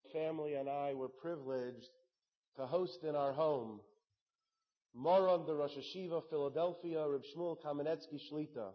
family and I were privileged to host in our home Moron the Rosh Hashiva Philadelphia, Reb Shmuel Kamenetsky Shlita.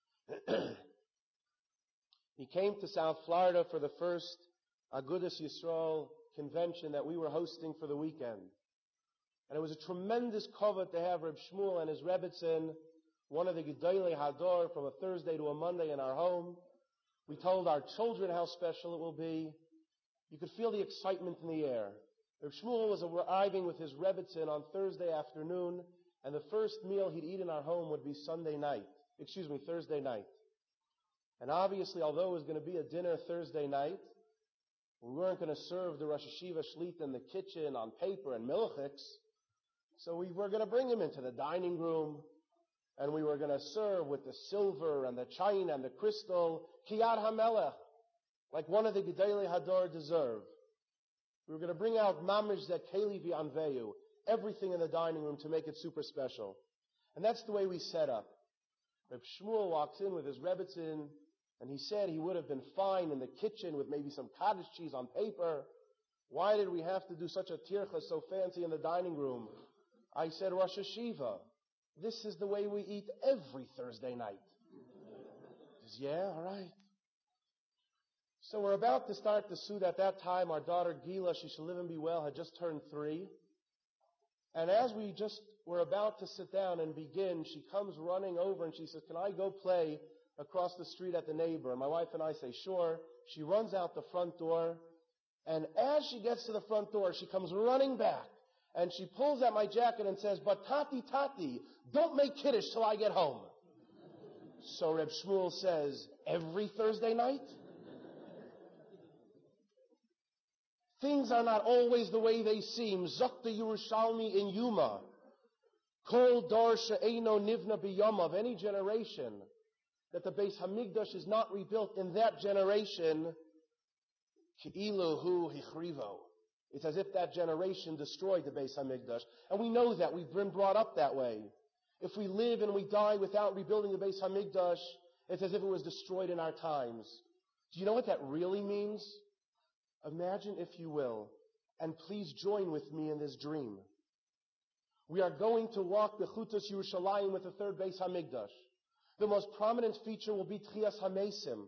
He came to South Florida for the first Agudas Yisrael convention that we were hosting for the weekend. And it was a tremendous kavod to have Reb Shmuel and his Rebbetzin, one of the Gedolei Hador, from a Thursday to a Monday in our home. We told our children how special it will be. You could feel the excitement in the air. Reb Shmuel was arriving with his Rebbetzin on Thursday afternoon, and the first meal he'd eat in our home would be Thursday night. And obviously, although it was going to be a dinner Thursday night, we weren't going to serve the Rosh Hashiva Shlita in the kitchen on paper and milchiks. So we were going to bring him into the dining room, and we were going to serve with the silver and the china and the crystal, Kiyad HaMelech, like one of the Gedolei Hador deserve. We were going to bring out Mamish Zekeli V'Anveyu, everything in the dining room to make it super special. And that's the way we set up. Reb Shmuel walks in with his Rebbetzin, and he said he would have been fine in the kitchen with maybe some cottage cheese on paper. Why did we have to do such a tircha so fancy in the dining room? I said, Rosh Hashiva, this is the way we eat every Thursday night. He says, yeah, all right. So we're about to start the suit. At that time, our daughter Gila, she should live and be well, had just turned 3. And as we just were about to sit down and begin, she comes running over and she says, can I go play across the street at the neighbor? And my wife and I say, sure. She runs out the front door. And as she gets to the front door, she comes running back. And she pulls at my jacket and says, but Tati, don't make Kiddush till I get home. So Reb Shmuel says, every Thursday night? Things are not always the way they seem. Zokta Yerushalmi in Yuma. Kol Dor She'eino Nivna B'Yom, of any generation that the Beis Hamikdash is not rebuilt in that generation, Ki'ilu Hu Hichrivo. It's as if that generation destroyed the Beis Hamikdash. And we know that. We've been brought up that way. If we live and we die without rebuilding the Beis Hamikdash, it's as if it was destroyed in our times. Do you know what that really means? Imagine, if you will, and please join with me in this dream. We are going to walk the Chutas Yerushalayim with the third Beis Hamikdash. The most prominent feature will be Tchias HaMesim.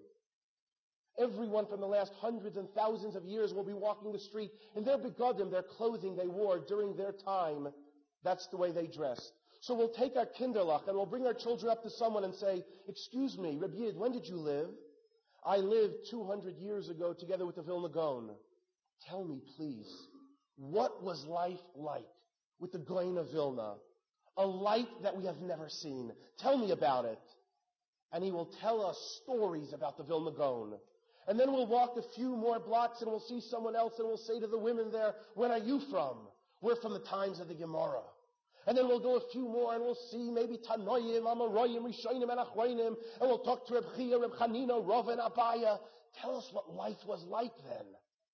Everyone from the last hundreds and thousands of years will be walking the street in their begadim, their clothing they wore during their time. That's the way they dressed. So we'll take our kinderlach and we'll bring our children up to someone and say, excuse me, Reb Yid, when did you live? I lived 200 years ago together with the Vilna Gaon. Tell me, please, what was life like with the Gaon of Vilna? A light that we have never seen. Tell me about it. And he will tell us stories about the Vilna Gaon. And then we'll walk a few more blocks and we'll see someone else and we'll say to the women there, when are you from? We're from the times of the Gemara. And then we'll go a few more and we'll see maybe Tanoim, Amoraim, Rishonim, and Achroinim, and we'll talk to Reb Chia, Reb Chanina, Rav, and Abaya. Tell us what life was like then.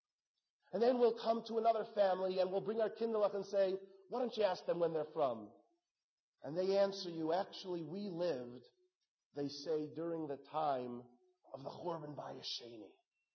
And then we'll come to another family and we'll bring our kinderlach and say, why don't you ask them when they're from? And they answer you, actually we lived, they say, during the time of the Churban Bayis Sheni.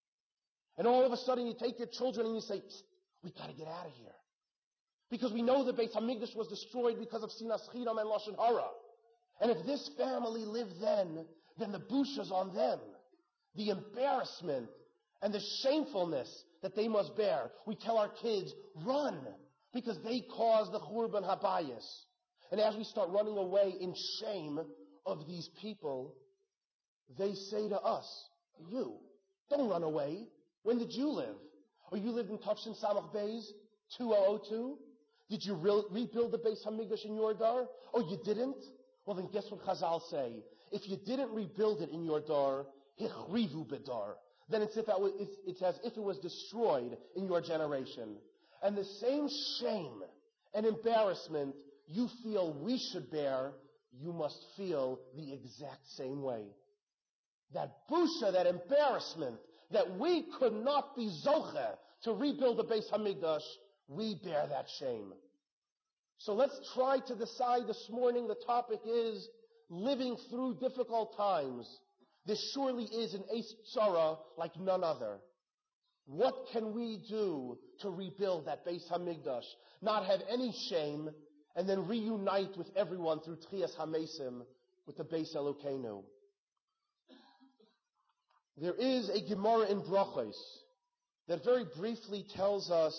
And all of a sudden you take your children and you say, we gotta get out of here. Because we know the Beis Hamikdash was destroyed because of Sinas Chidam and Lashon Hara. And if this family lived then the busha's on them. The embarrassment and the shamefulness that they must bear. We tell our kids, run, because they caused the Churban Habayis. And as we start running away in shame of these people, they say to us, you, don't run away. When did you live? Or you lived in Tafshin Samach Beis 2002? Did you rebuild the Beis Hamikdash in your dar? Oh, you didn't? Well, then guess what Chazal say? If you didn't rebuild it in your dar, hichrivu bedar. Then it's as if it was destroyed in your generation. And the same shame and embarrassment you feel we should bear, you must feel the exact same way. That busha, that embarrassment, that we could not be zoche to rebuild the Beis Hamikdash, we bear that shame. So let's try to decide this morning. The topic is living through difficult times. This surely is an Eis Tzara like none other. What can we do to rebuild that Beis Hamikdash? Not have any shame, and then reunite with everyone through Tchias HaMesim with the Beis Elokeinu. There is a Gemara in Brachos that very briefly tells us,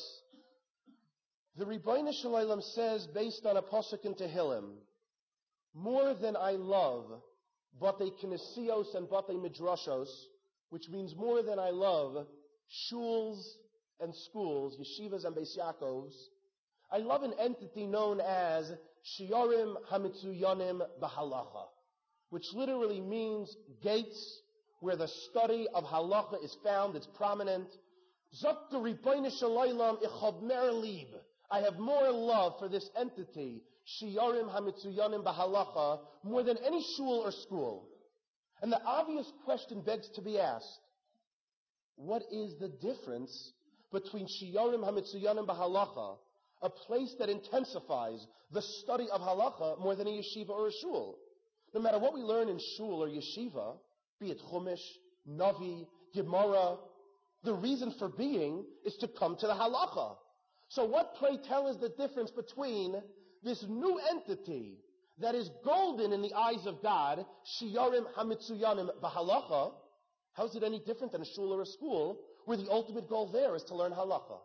the Rebbeinu Shalom says, based on a pasuk in Tehillim, more than I love Batei Kinesios and Batei Midrashos, which means more than I love shuls and schools, yeshivas and Beis Yaakovs, I love an entity known as Shiurim HaMitzuyanim B'Halacha, which literally means gates where the study of halacha is found, it's prominent. Zok the Rebbeinu Shalom Ichobmer Lib. I have more love for this entity, Shiurim HaMitzuyanim B'Halacha, more than any shul or school. And the obvious question begs to be asked, what is the difference between Shiurim HaMitzuyanim B'Halacha, a place that intensifies the study of halacha, more than a yeshiva or a shul? No matter what we learn in shul or yeshiva, be it Chumash, Navi, Gemara, the reason for being is to come to the halacha. So what, pray tell, is the difference between this new entity that is golden in the eyes of God, Shiurim HaMitzuyanim B'Halacha? How is it any different than a shul or a school, where the ultimate goal there is to learn halacha?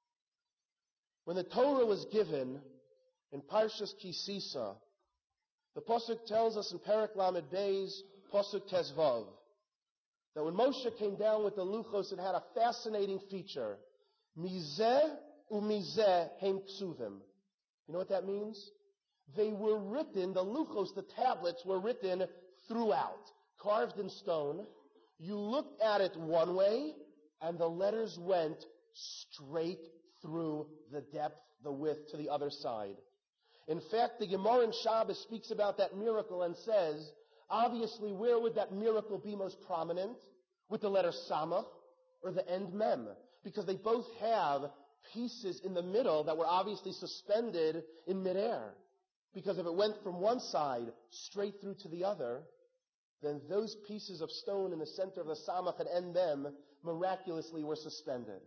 When the Torah was given in Parshas Ki Sisa, the pasuk tells us in Perek Lamed Beis, pasuk Tezvav, that when Moshe came down with the luchos, it had a fascinating feature. Mizeh u'mizeh heim ksuvim. You know what that means? They were written, the luchos, the tablets, were written throughout, carved in stone. You looked at it one way, and the letters went straight through the depth, the width, to the other side. In fact, the Gemara in Shabbos speaks about that miracle and says, obviously, where would that miracle be most prominent? With the letter Samach or the end Mem? Because they both have pieces in the middle that were obviously suspended in midair. Because if it went from one side straight through to the other, then those pieces of stone in the center of the Samach and end Mem miraculously were suspended.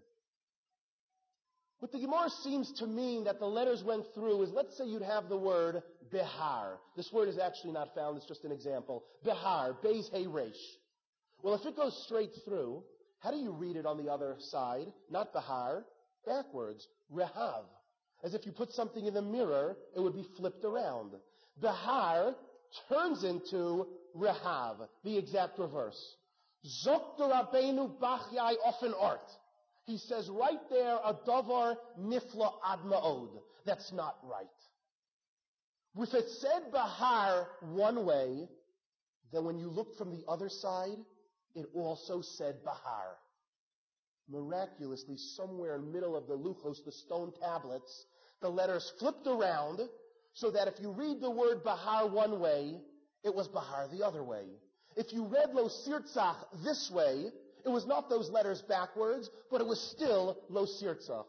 What the Gemara seems to mean that the letters went through is, let's say you'd have the word Behar. This word is actually not found, it's just an example. Behar, Beis Hey Resh. Well, if it goes straight through, how do you read it on the other side? Not Behar, backwards, Rehav. As if you put something in the mirror, it would be flipped around. Behar turns into Rehav, the exact reverse. Zok the Rabbeinu Bachyai offen art. He says right there, a davar nifla ad ma'od. That's not right. If it said Bahar one way, then when you looked from the other side, it also said Bahar. Miraculously, somewhere in the middle of the luchos, the stone tablets, the letters flipped around, so that if you read the word Bahar one way, it was Bahar the other way. If you read Lo Sirtzach this way, it was not those letters backwards, but it was still Lo Sirtzach.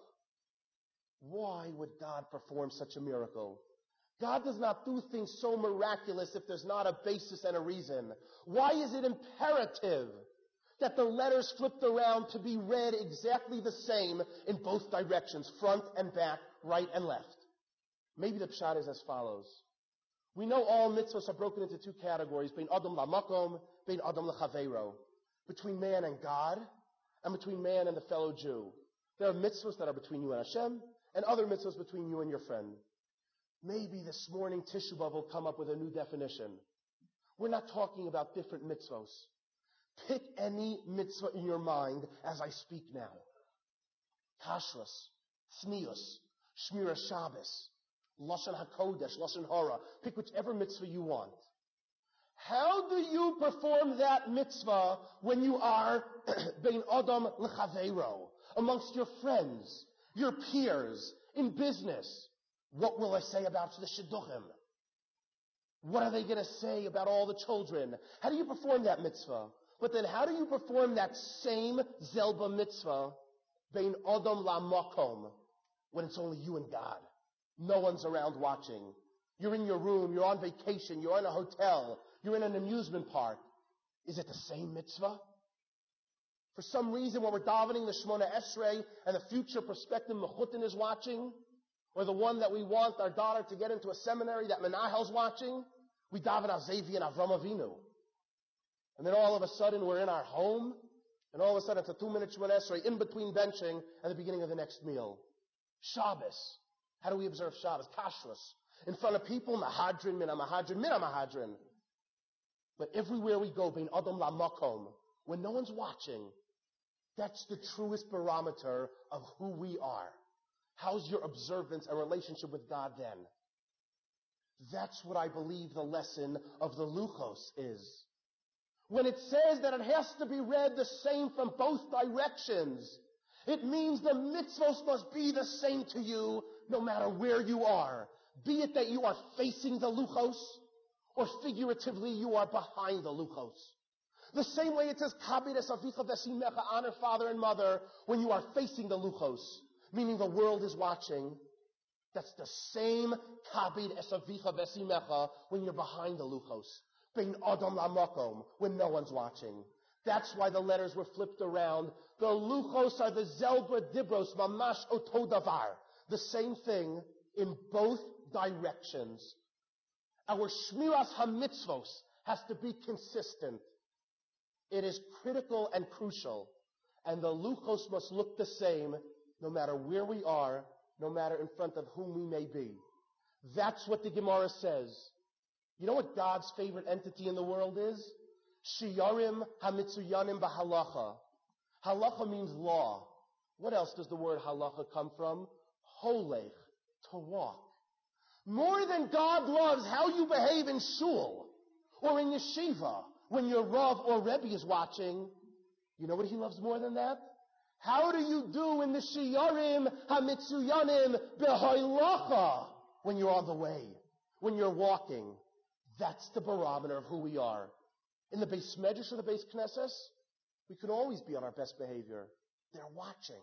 Why would God perform such a miracle? God does not do things so miraculous if there's not a basis and a reason. Why is it imperative that the letters flipped around to be read exactly the same in both directions, front and back, right and left? Maybe the pshat is as follows. We know all mitzvahs are broken into two categories, bein adam lamakom, bein adam lechaveiro, between man and God, and between man and the fellow Jew. There are mitzvahs that are between you and Hashem, and other mitzvahs between you and your friend. Maybe this morning Tishu B'Av will come up with a new definition. We're not talking about different mitzvahs. Pick any mitzvah in your mind as I speak now. Kashrus, Tznius, Shmira Shabbos, Lashon HaKodesh, Lashon Hara. Pick whichever mitzvah you want. How do you perform that mitzvah when you are bein adam lechaveiro, amongst your friends, your peers, in business? What will I say about the shidduchim? What are they going to say about all the children? How do you perform that mitzvah? But then how do you perform that same zelba mitzvah, bein adam lamakom, when it's only you and God? No one's around watching. You're in your room, you're on vacation, you're in a hotel, you're in an amusement park. Is it the same mitzvah? For some reason, when we're davening the Shemona Esrei and the future prospective Mechutin is watching, or the one that we want our daughter to get into a seminary that Menahel's watching, we daven Azevi and Avram Avinu. And then all of a sudden we're in our home, and all of a sudden it's a 2-minute Shemona Esrei in between benching and the beginning of the next meal. Shabbos. How do we observe Shabbos? Kashrus. In front of people, Mahadrin, Mina Mahadrin, Mina Mahadrin. But everywhere we go, Bein Adam La Makom, when no one's watching, that's the truest barometer of who we are. How's your observance and relationship with God then? That's what I believe the lesson of the Luchos is. When it says that it has to be read the same from both directions, it means the mitzvos must be the same to you no matter where you are. Be it that you are facing the Luchos, or figuratively you are behind the Luchos. The same way it says, Kabir es avicha v'esimecha, honor father and mother, when you are facing the Luchos, meaning the world is watching. That's the same Kabir es avicha v'esimecha when you're behind the Luchos. Bein Adam lamakom, when no one's watching. That's why the letters were flipped around. The Luchos are the Zelba Dibros, Mamash Oto Davar. The same thing in both directions. Our Shmiras HaMitzvos has to be consistent. It is critical and crucial. And the Luchos must look the same no matter where we are, no matter in front of whom we may be. That's what the Gemara says. You know what God's favorite entity in the world is? Shiyarim HaMitzuyanim B'Halacha. Halacha means law. What else does the word halacha come from? Holech, to walk. More than God loves how you behave in shul or in yeshiva when your Rav or Rebbe is watching, you know what he loves more than that? How do you do in the Shiyarim HaMitzuyanim B'Halacha when you're on the way, when you're walking? That's the barometer of who we are. In the Beis Medrash or the Beis Knesses, we can always be on our best behavior. They're watching.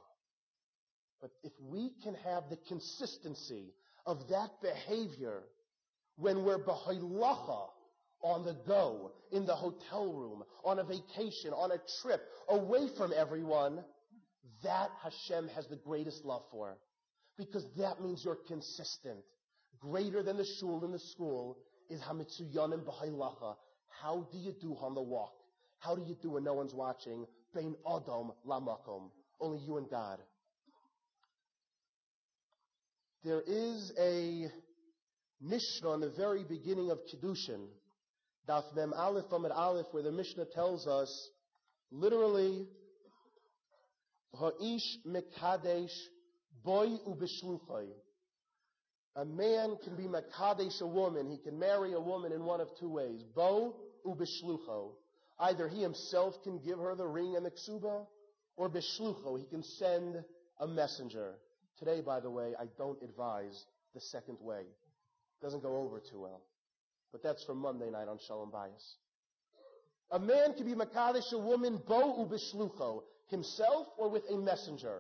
But if we can have the consistency of that behavior when we're b'halacha, on the go, in the hotel room, on a vacation, on a trip, away from everyone, that Hashem has the greatest love for. Because that means you're consistent. Greater than the shul and the school is hamitzuyanim b'halacha. How do you do on the walk? How do you do when no one's watching? Bein Adam lamakom. Only you and God. There is a Mishnah in the very beginning of Kiddushin, Daf Mem Aleph Amud Aleph, where the Mishnah tells us, literally, Ha'ish mekadesh boy ubishluchai. A man can be mekadesh a woman. He can marry a woman in one of two ways. Bo ubishlucho. Either he himself can give her the ring and the ksuba, or bishlucho. He can send a messenger. Today, by the way, I don't advise the second way. It doesn't go over too well. But that's for Monday night on Shalom Bayis. A man can be makadesh a woman, bo ubishlucho, himself or with a messenger.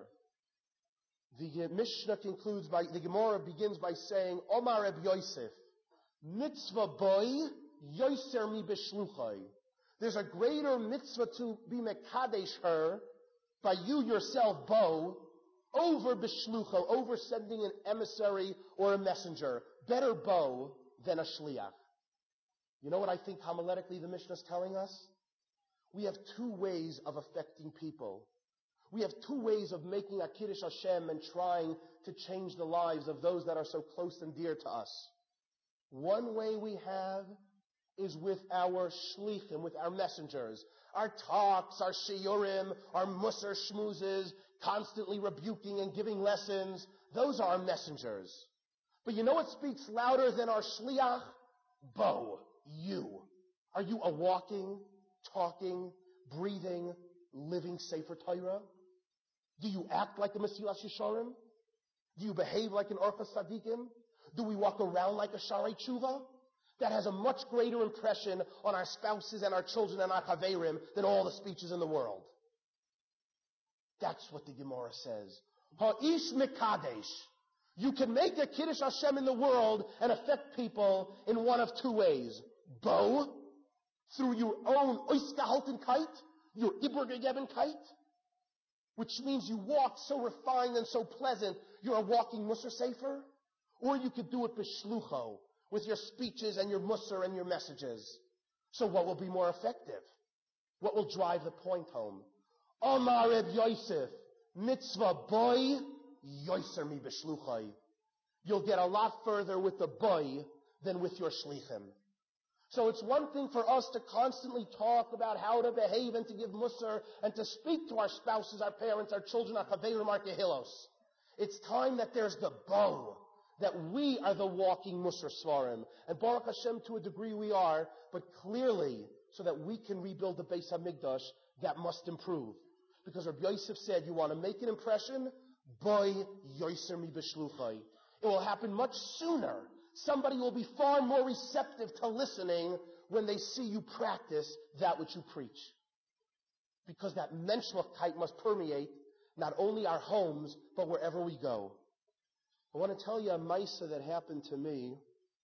The Mishnah concludes by, the Gemara begins by saying, Omar Reb Yosef, mitzvah boy, yoser mi bishluchai. There's a greater mitzvah to be makadesh her by you yourself, bo, over bishlucho, over sending an emissary or a messenger. Better bo than a shliach. You know what I think homiletically the Mishnah is telling us? We have two ways of affecting people. We have two ways of making a Kiddush Hashem and trying to change the lives of those that are so close and dear to us. One way we have is with our shlichim, with our messengers. Our talks, our shiurim, our musar shmoozes, constantly rebuking and giving lessons. Those are our messengers. But you know what speaks louder than our shliach? Bo, you. Are you a walking, talking, breathing, living Sefer Torah? Do you act like a Mesilas Yesharim? Do you behave like an Orchos Tzadikim? Do we walk around like a Sharei Tshuva? That has a much greater impression on our spouses and our children and our chaverim than all the speeches in the world. That's what the Gemara says. Ha'ish mekadesh. You can make a Kiddush Hashem in the world and affect people in one of two ways. Bo, through your own Oisgehaltenkeit, your Ibergegebenkeit, which means you walk so refined and so pleasant, you're a walking Musar Sefer. Or you could do it b'shlucho, with your speeches and your Musar and your messages. So what will be more effective? What will drive the point home? Omar Reb Yosef, mitzvah boy, yoser mi b'shluchai. You'll get a lot further with the boy than with your shlichim. So it's one thing for us to constantly talk about how to behave and to give musar and to speak to our spouses, our parents, our children, our chaverim, our kehillos. It's time that there's the bow, that we are the walking musar svarim. And Baruch Hashem, to a degree we are, but clearly, so that we can rebuild the Beis HaMikdash, that must improve. Because Rabbi Yosef said, you want to make an impression? Boy, yoser mi b'shluchai. It will happen much sooner. Somebody will be far more receptive to listening when they see you practice that which you preach. Because that menschlichkeit must permeate not only our homes, but wherever we go. I want to tell you a maisa that happened to me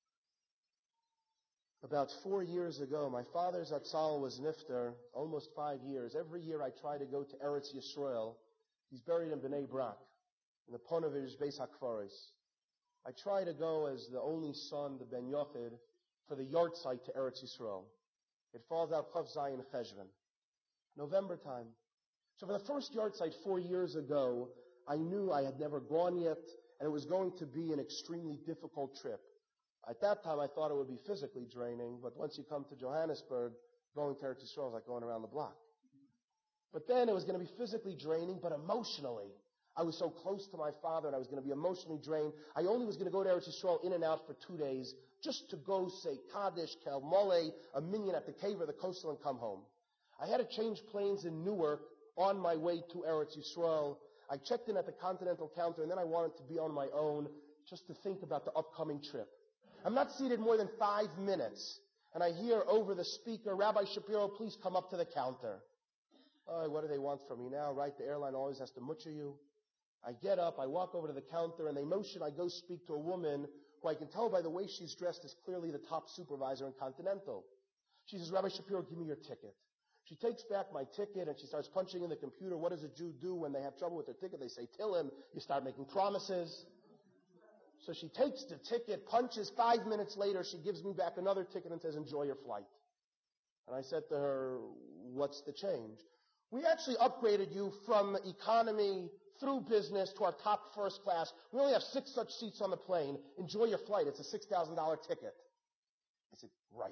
about 4 years ago. My father Zatzal was nifter, almost 5 years. Every year I try to go to Eretz Yisrael. He's buried in Bnei Brak, in the Ponevezh Beis HaKvaros. I try to go as the only son, the Ben Yochid, for the yahrzeit to Eretz Yisrael. It falls out Chav Zayin Cheshvan, November time. So for the first yahrzeit 4 years ago, I knew I had never gone yet, and it was going to be an extremely difficult trip. At that time, I thought it would be physically draining, but once you come to Johannesburg, going to Eretz Yisrael is like going around the block. But then it was going to be physically draining, but emotionally. I was so close to my father, and I was going to be emotionally drained. I only was going to go to Eretz Yisrael in and out for 2 days, just to go say Kaddish, Kel Mole, a minyan at the cave or the coastal, and come home. I had to change planes in Newark on my way to Eretz Yisrael. I checked in at the Continental counter, and then I wanted to be on my own, just to think about the upcoming trip. I'm not seated more than 5 minutes, and I hear over the speaker, Rabbi Shapiro, please come up to the counter. Oh, what do they want from me now, right? The airline always has to mutcher you. I get up, I walk over to the counter, and they motion I go speak to a woman who I can tell by the way she's dressed is clearly the top supervisor in Continental. She says, Rabbi Shapiro, give me your ticket. She takes back my ticket, and she starts punching in the computer. What does a Jew do when they have trouble with their ticket? They say, Tillim. You start making promises. So she takes the ticket, punches. 5 minutes later, she gives me back another ticket and says, enjoy your flight. And I said to her, what's the change? We actually upgraded you from economy through business to our top first class. We only have 6 such seats on the plane. Enjoy your flight. It's a $6,000 ticket. I said, right.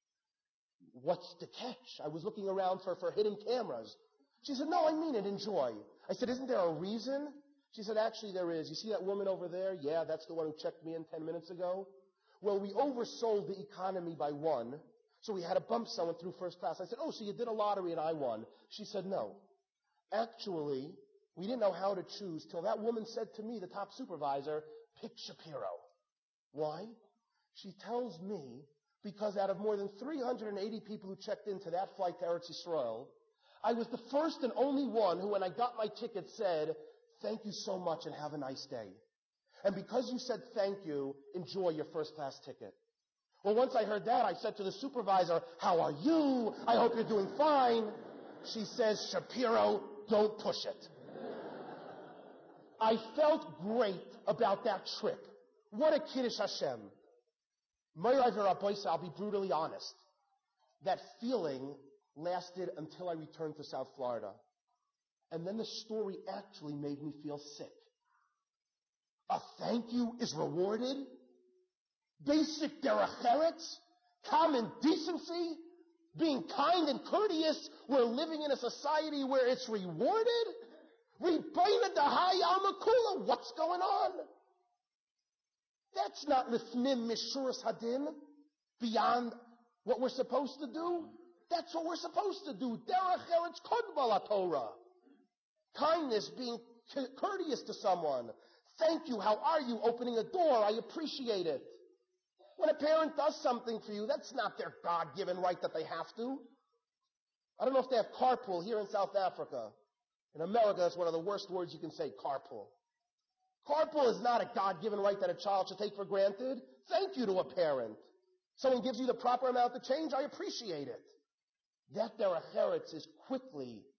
What's the catch? I was looking around for hidden cameras. She said, no, I mean it. Enjoy. I said, isn't there a reason? She said, actually there is. You see that woman over there? Yeah, that's the one who checked me in 10 minutes ago. Well, we oversold the economy by 1. So we had to bump someone through first class. I said, oh, so you did a lottery and I won. She said, no. Actually, we didn't know how to choose till that woman said to me, the top supervisor, pick Shapiro. Why? She tells me because out of more than 380 people who checked into that flight to Eretz Yisrael, I was the first and only one who, when I got my ticket, said, thank you so much and have a nice day. And because you said thank you, enjoy your first class ticket. Well, once I heard that, I said to the supervisor, how are you? I hope you're doing fine. She says, Shapiro, don't push it. I felt great about that trip. What a Kiddush Hashem. I'll be brutally honest. That feeling lasted until I returned to South Florida. And then the story actually made me feel sick. A thank you is rewarded? Basic derech eretz? Common decency? Being kind and courteous? We're living in a society where it's rewarded? Ribayna dahai almakula? What's going on? That's not lifnim mishuras hadin, beyond what we're supposed to do. That's what we're supposed to do. Derech eretz kodbal Torah. Kindness, being courteous to someone. Thank you, how are you? Opening a door, I appreciate it. When a parent does something for you, that's not their God-given right that they have to. I don't know if they have carpool here in South Africa. In America, that's one of the worst words you can say, carpool. Carpool is not a God-given right that a child should take for granted. Thank you to a parent. Someone gives you the proper amount of change, I appreciate it. That derech eretz is quickly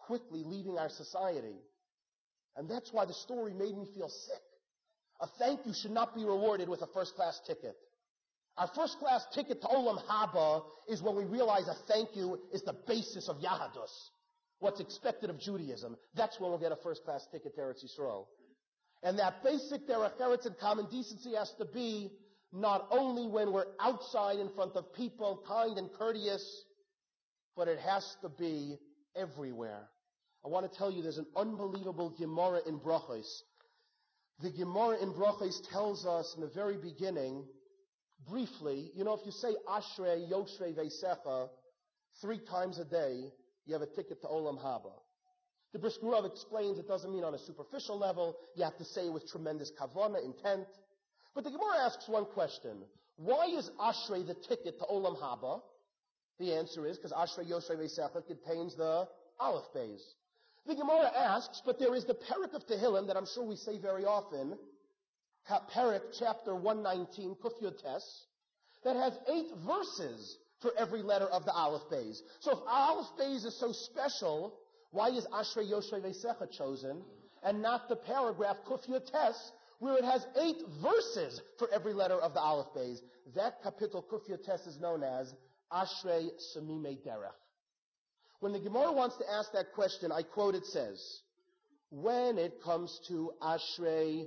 quickly leaving our society. And that's why the story made me feel sick. A thank you should not be rewarded with a first-class ticket. Our first-class ticket to Olam Haba is when we realize a thank you is the basis of Yahadus, what's expected of Judaism. That's when we'll get a first-class ticket to Eretz Yisrael. And that basic derech eretz and common decency has to be not only when we're outside in front of people, kind and courteous, but it has to be everywhere. I want to tell you there's an unbelievable Gemara in Brachos. The Gemara in Brachos tells us in the very beginning, briefly, if you say Ashrei Yoshrei Veisecha 3 times a day, you have a ticket to Olam Haba. The Brisker Rav explains it doesn't mean on a superficial level. You have to say it with tremendous kavana, intent. But the Gemara asks one question. Why is Ashrei the ticket to Olam Haba? The answer is because Ashrei Yoshrei Veisecha contains the Aleph Beis. The Gemara asks, but there is the Perek of Tehillim that I'm sure we say very often, Perek chapter 119, Kuf Yud Tes, that has 8 verses for every letter of the Aleph Beis. So if Aleph Beis is so special, why is Ashrei Yoshrei Veisecha chosen and not the paragraph Kuf Yud Tes where it has 8 verses for every letter of the Aleph Beis? That kapitel Kuf Yud Tes is known as Ashrei Samimei Derech. When the Gemara wants to ask that question, I quote, it says, when it comes to Ashrei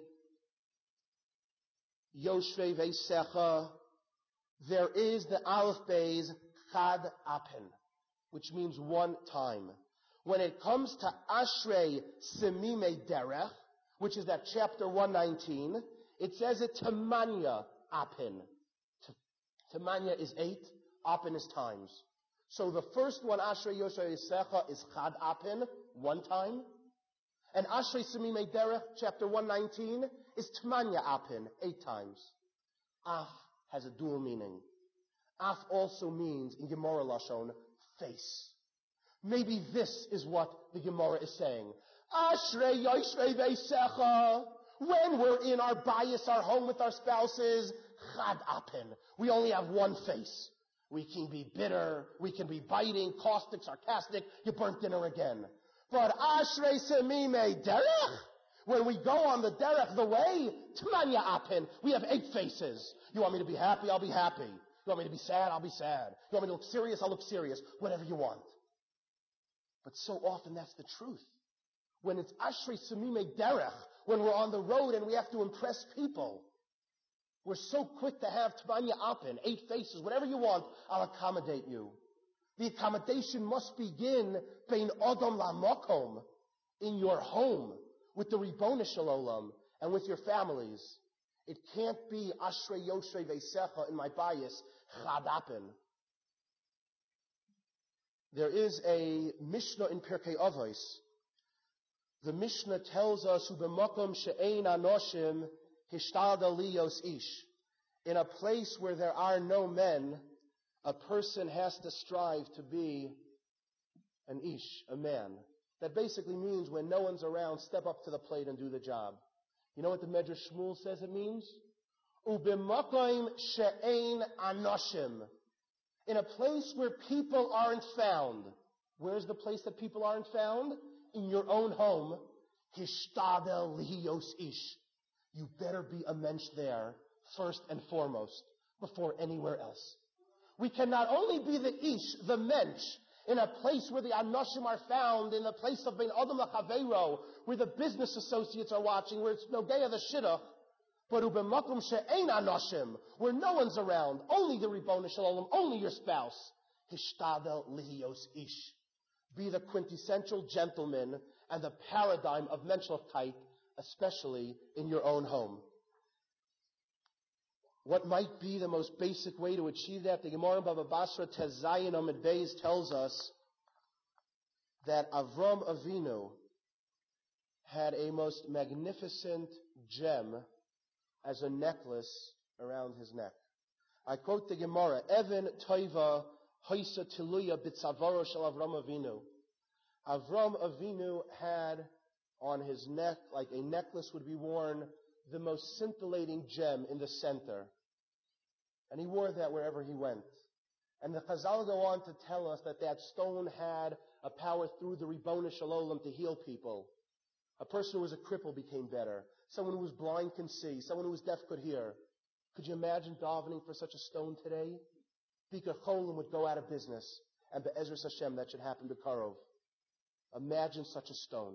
Yoshrei Veisecha, there is the Aleph Beis Chad Apen, which means one time. When it comes to Ashrei Semimei Derech, which is that chapter 119, it says it Tamanya Apen. Tamanya is 8, Apen is times. So the first one, Ashrei Yoshrei Veisecha, is Chad Apen, one time. And Ashrei Semimei Derech, chapter 119, is Tamanya Apen, 8 times. Af has a dual meaning. Af also means, in Gemara Lashon, face. Maybe this is what the Gemara is saying. Ashrei Yoshrei Veisecha. When we're in our bias, our home with our spouses, Chad Apen. We only have one face. We can be bitter, we can be biting, caustic, sarcastic, you burnt dinner again. But Ashrei Semimei Derech, when we go on the derech, the way, Tamanya Apen, we have 8 faces. You want me to be happy, I'll be happy. You want me to be sad, I'll be sad. You want me to look serious, I'll look serious. Whatever you want. But so often that's the truth. When it's Ashrei Semimei Derech, when we're on the road and we have to impress people, we're so quick to have Tamanya Apen, 8 faces, whatever you want, I'll accommodate you. The accommodation must begin bein Adam laMakom, in your home, with the Ribbono Shel Olam, and with your families. It can't be Ashrei Yoshrei Veisecha in my bias, Chad Apen. There is a Mishnah in Pirkei Avos. The Mishnah tells us, Ubemakom she'ein anoshim hishtadel liyos ish. In a place where there are no men, a person has to strive to be an ish, a man. That basically means when no one's around, step up to the plate and do the job. You know what the Medrash Shmuel says it means? Ubemakom she'ein anoshim. In a place where people aren't found. Where's the place that people aren't found? In your own home. Hishtadel liyos ish. You better be a mensch there, first and foremost, before anywhere else. We can not only be the ish, the mensch, in a place where the anoshim are found, in a place of bein adam lachaveiro, where the business associates are watching, where it's nogea the shidduch, but ubemakom she'ein anoshim, where no one's around, only the Ribbono Shel Olam, only your spouse. Hishtadel liyos ish. Be the quintessential gentleman and the paradigm of menschlichkeit, especially in your own home. What might be the most basic way to achieve that? The Gemara in Baba Basra Tez Zayin Amud Beis tells us that Avram Avinu had a most magnificent gem as a necklace around his neck. I quote the Gemara, Even Toiva Hoisa Tiluya Bitzavaro Shel Avram Avinu. Avram Avinu had on his neck, like a necklace would be worn, the most scintillating gem in the center. And he wore that wherever he went. And the Chazal go on to tell us that that stone had a power through the Ribbono Shel Olam to heal people. A person who was a cripple became better. Someone who was blind can see. Someone who was deaf could hear. Could you imagine davening for such a stone today? Bikkur Cholim would go out of business. And Be'ezras Hashem, that should happen to Karov. Imagine such a stone.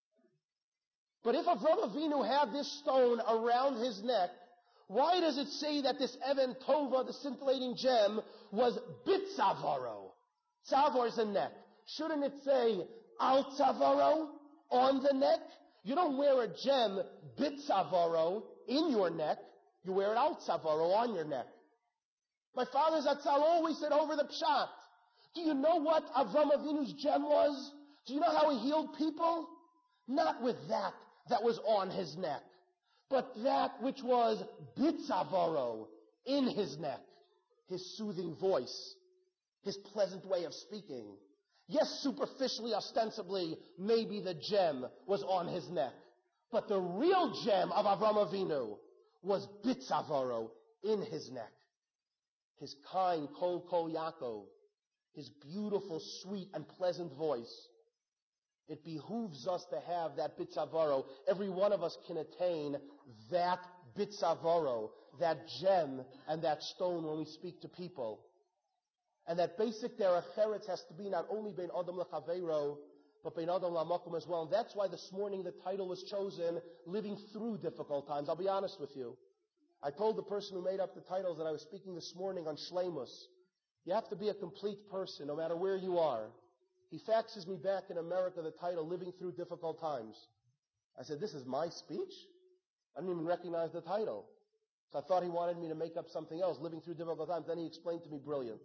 But if Avraham Avinu had this stone around his neck, why does it say that this Even Tova, the scintillating gem, was bitzavaro? Tzavar is a neck. Shouldn't it say al tzavaro, on the neck? You don't wear a gem bitzavaro in your neck. You wear it al tzavaro, on your neck. My father Zatzal always said over the pshat. Do you know what Avraham Avinu's gem was? Do you know how he healed people? Not with that was on his neck, but that which was bitzavaro, in his neck. His soothing voice, his pleasant way of speaking. Yes, superficially, ostensibly, maybe the gem was on his neck, but the real gem of Avraham Avinu was bitzavaro, in his neck. His kind Kol Yaakov, his beautiful, sweet, and pleasant voice. It behooves us to have that bitzavaro. Every one of us can attain that bitzavaro, that gem and that stone when we speak to people. And that basic derech eretz has to be not only bein adam lechaveiro, but bein adam lamakom as well. And that's why this morning the title was chosen, Living Through Difficult Times. I'll be honest with you. I told the person who made up the titles that I was speaking this morning on Shleimus. You have to be a complete person, no matter where you are. He faxes me back in America the title, Living Through Difficult Times. I said, this is my speech? I didn't even recognize the title. So I thought he wanted me to make up something else, Living Through Difficult Times. Then he explained to me, brilliant.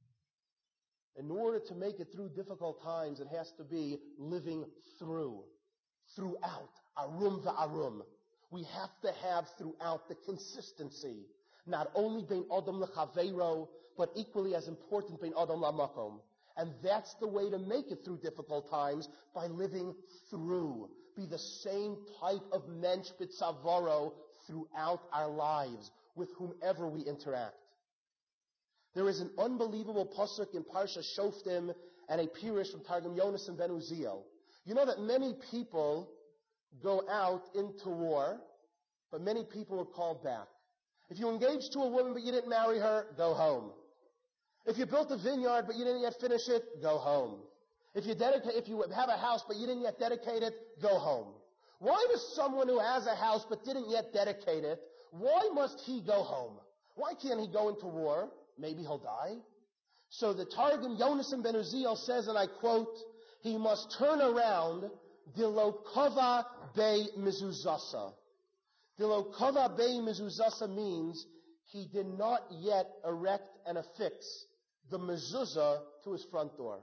In order to make it through difficult times, it has to be living throughout, arum va'arum. We have to have throughout the consistency. Not only bein adam lechaveiro, but equally as important, bein adam lamakom. And that's the way to make it through difficult times, by living through. Be the same type of mensch bitzavaro throughout our lives, with whomever we interact. There is an unbelievable pasuk in Parsha Shoftim and a pirush from Targum Yonasan ben Uziel. You know that many people go out into war, but many people are called back. If you engaged to a woman but you didn't marry her, go home. If you built a vineyard but you didn't yet finish it, go home. If you have a house but you didn't yet dedicate it, go home. Why does someone who has a house but didn't yet dedicate it, why must he go home? Why can't he go into war? Maybe he'll die. So the Targum Yonasan ben Uziel says, and I quote, he must turn around, Dilo kova bei mezuzasa. Dilo kova bei mezuzasa means he did not yet erect and affix the mezuzah to his front door.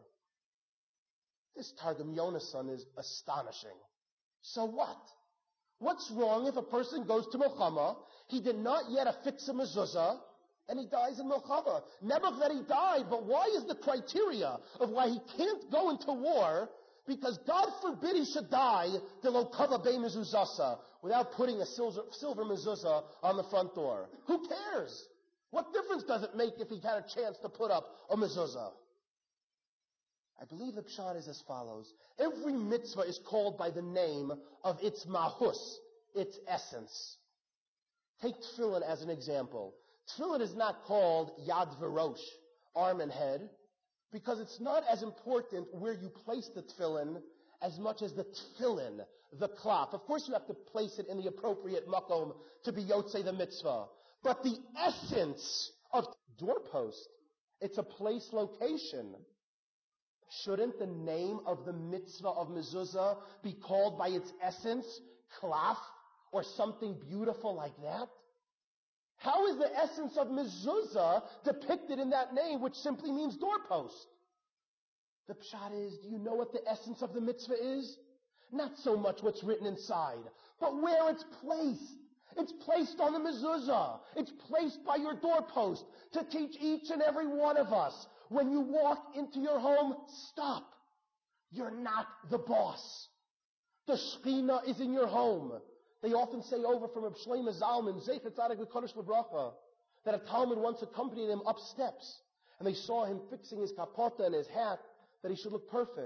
This Targum Yonasan is astonishing. So what? What's wrong if a person goes to Milchama, he did not yet affix a mezuzah, and he dies in Milchama? Never that he died, but why is the criteria of why he can't go into war? Because God forbid he should die, without putting a silver mezuzah on the front door. Who cares? What difference does it make if he had a chance to put up a mezuzah? I believe the pshat is as follows. Every mitzvah is called by the name of its mahus, its essence. Take tefillin as an example. Tefillin is not called yad v'rosh, arm and head, because it's not as important where you place the tefillin as much as the tefillin, the klap. Of course you have to place it in the appropriate makom to be yotzei the mitzvah. But the essence of doorpost, it's a place location. Shouldn't the name of the mitzvah of mezuzah be called by its essence, klaf, or something beautiful like that? How is the essence of mezuzah depicted in that name, which simply means doorpost? The pshat is, do you know what the essence of the mitzvah is? Not so much what's written inside, but where it's placed. It's placed on the mezuzah. It's placed by your doorpost to teach each and every one of us, when you walk into your home, stop. You're not the boss. The Shekhinah is in your home. They often say over from Reb Shlomo Zalman, Zeichet Tzadik V'Kodesh L'Bracha, that a Talmud once accompanied him up steps, and they saw him fixing his kapota and his hat, that he should look perfect.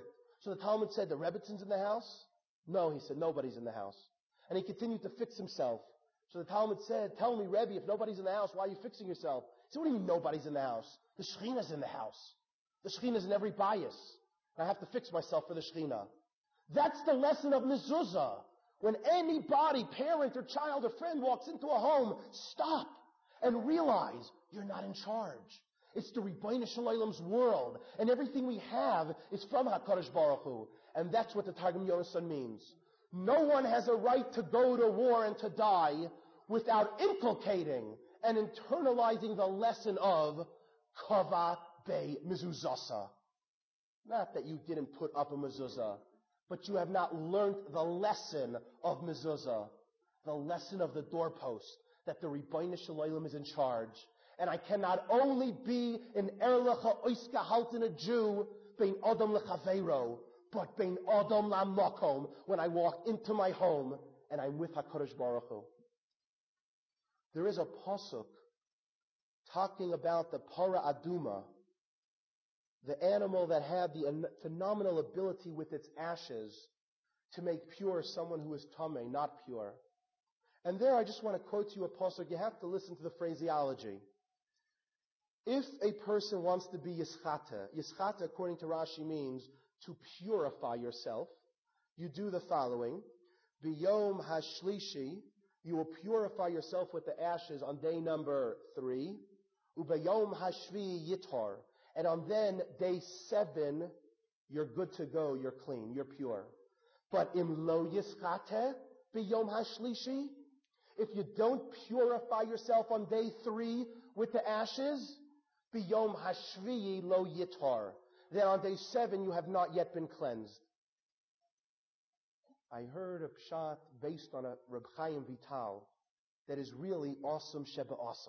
So the Talmud said, the Rebbitzin's in the house? No, he said, nobody's in the house. And he continued to fix himself. So the Talmud said, tell me, Rebbe, if nobody's in the house, why are you fixing yourself? He said, what do you mean nobody's in the house? The Shekhinah's in the house. The Shekhinah's in every bias. And I have to fix myself for the Shekhinah. That's the lesson of mezuzah. When anybody, parent or child or friend walks into a home, stop and realize you're not in charge. It's the Ribbono Shel Olam's world. And everything we have is from HaKadosh Baruch Hu. And that's what the Targum Yonasan means. No one has a right to go to war and to die without inculcating and internalizing the lesson of Kava Be Mezuzasa. Not that you didn't put up a mezuzah, but you have not learned the lesson of mezuzah, the lesson of the doorpost, that the Ribbono Shel Olam is in charge. And I cannot only be an erlecha oiska halten Jew, bein Adam lechaveiro, but bein Adam lamakom, when I walk into my home and I'm with HaKadosh Baruch Hu. There is a pasuk talking about the para aduma, the animal that had the phenomenal ability with its ashes to make pure someone who is tameh, not pure. And there I just want to quote to you a pasuk. You have to listen to the phraseology. If a person wants to be yischata according to Rashi means to purify yourself, you do the following. Biyom hashlishi, you will purify yourself with the ashes on day number 3. Ubayom hashvi yitar. And on then, day 7, you're good to go, you're clean, you're pure. But im lo yischate biyom hashlishi, if you don't purify yourself on day 3 with the ashes, biyom hashviyi lo yitar, then on day 7 you have not yet been cleansed. I heard a pshat based on a Reb Chaim Vital that is really awesome sheba awesome.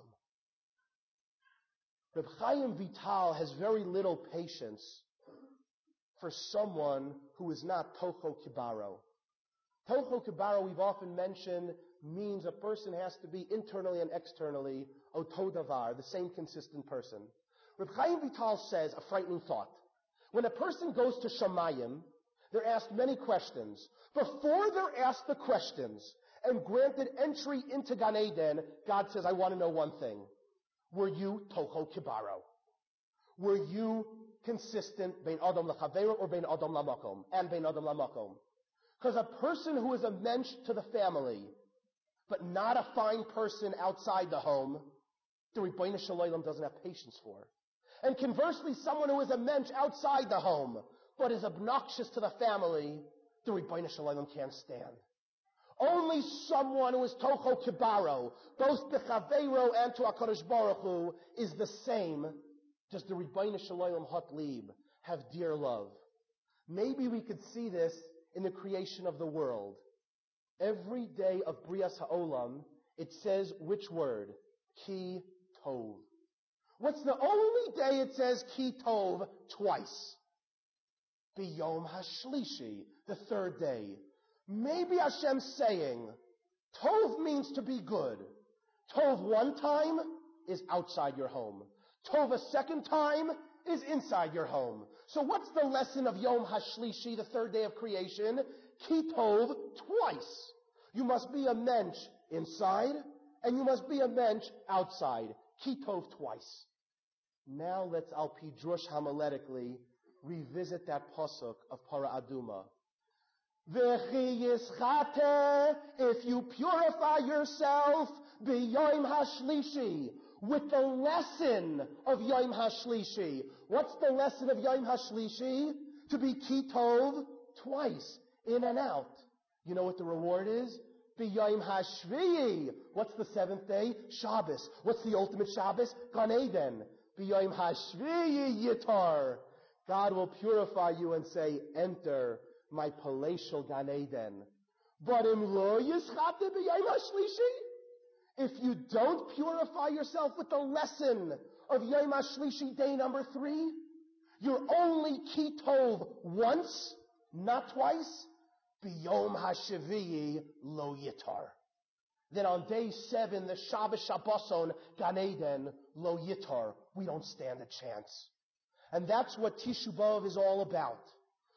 Reb Chaim Vital has very little patience for someone who is not Tocho Kibaro. Tocho Kibaro, we've often mentioned, means a person has to be internally and externally oto davar, the same consistent person. Reb Chaim Vital says a frightening thought. When a person goes to Shamayim, they're asked many questions. Before they're asked the questions and granted entry into Gan Eden, God says, I want to know one thing. Were you Tocho Kibaro? Were you consistent bein Adam l'chaveiro or bein Adam lamakom? And bein Adam lamakom. Because a person who is a mensch to the family, but not a fine person outside the home, the Ribbono Shel Olam doesn't have patience for. And conversely, someone who is a mensch outside the home, but is obnoxious to the family, the Ribbono Shel Olam can't stand. Only someone who is Tocho Kibaro, both to Chaveiro and to HaKadosh Baruch Hu, is the same. Does the Ribbono Shel Olam hot lieb, have dear love? Maybe we could see this in the creation of the world. Every day of Brias HaOlam, it says which word? Ki Tov. What's the only day it says Ki Tov twice? Biyom Hashlishi, the 3rd day. Maybe Hashem's saying, Tov means to be good. Tov one time is outside your home. Tov a second time is inside your home. So what's the lesson of Yom Hashlishi, the 3rd day of creation? Ki Tov twice. You must be a mensch inside, and you must be a mensch outside. Ki Tov twice. Now let's al-pi drush homiletically revisit that pasuk of Para Aduma. V'chi yischate, if you purify yourself, b'yom hashlishi, with the lesson of Yom Hashlishi. What's the lesson of Yom Hashlishi? To be Ki Tov twice, in and out. You know what the reward is? B'yom Hashviyi. What's the 7th day? Shabbos. What's the ultimate Shabbos? Gan Eden. B'yom Hashviyi yitar. God will purify you and say, enter my palatial Gan Eden. But im lo yischate b'yom hashlishi, if you don't purify yourself with the lesson of Yom Hashlishi, day number 3, you're only Ki Tov once, not twice. B'yom hashaviyi lo yitar. Then on day 7, the Shabbos Shabboson, Gan Eden, lo yitar. We don't stand a chance. And that's what Tishu B'Av is all about.